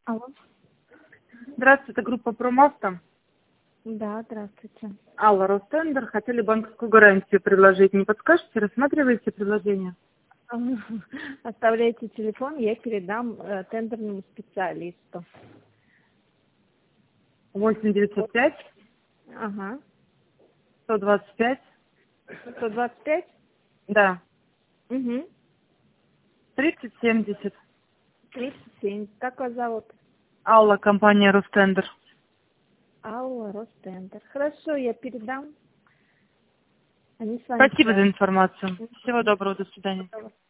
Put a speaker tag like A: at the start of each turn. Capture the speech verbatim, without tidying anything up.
A: Алло.
B: Здравствуйте, это группа «Промавто».
A: Да, здравствуйте.
B: Алла, Ростендер. Хотели банковскую гарантию предложить. Не подскажете, рассматриваете предложение?
A: Оставляйте телефон, я передам э, тендерному специалисту.
B: восемь девятьсот пять
A: Ага.
B: сто двадцать пять.
A: сто двадцать пять?
B: Да.
A: Угу.
B: тридцать семьдесят.
A: тридцать семь. Как вас зовут?
B: Алла, компания «Ростендер».
A: Алла, Ростендер. Хорошо, я передам. Они с вами
B: Спасибо за
A: свяжутся.
B: информацию. Всего доброго, до свидания.